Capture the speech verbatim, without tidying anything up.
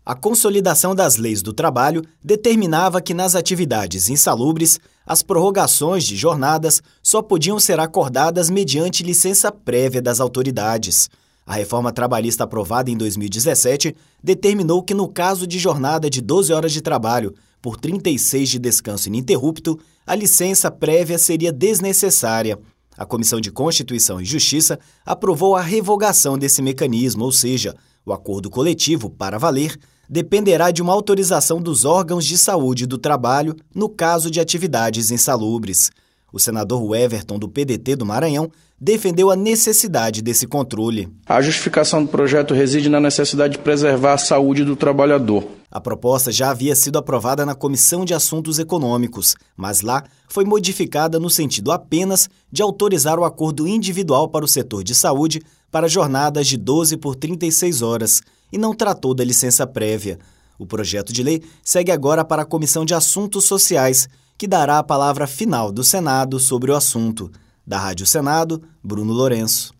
A consolidação das leis do trabalho determinava que nas atividades insalubres, as prorrogações de jornadas só podiam ser acordadas mediante licença prévia das autoridades. A reforma trabalhista aprovada em dois mil e dezessete determinou que no caso de jornada de doze horas de trabalho por trinta e seis de descanso ininterrupto, a licença prévia seria desnecessária. A Comissão de Constituição e Justiça aprovou a revogação desse mecanismo, ou seja, o acordo coletivo, para valer, dependerá de uma autorização dos órgãos de saúde do trabalho no caso de atividades insalubres. O senador Everton, do P D T do Maranhão, defendeu a necessidade desse controle. A justificação do projeto reside na necessidade de preservar a saúde do trabalhador. A proposta já havia sido aprovada na Comissão de Assuntos Econômicos, mas lá foi modificada no sentido apenas de autorizar o acordo individual para o setor de saúde para jornadas de doze por trinta e seis horas, e não tratou da licença prévia. O projeto de lei segue agora para a Comissão de Assuntos Sociais, que dará a palavra final do Senado sobre o assunto. Da Rádio Senado, Bruno Lourenço.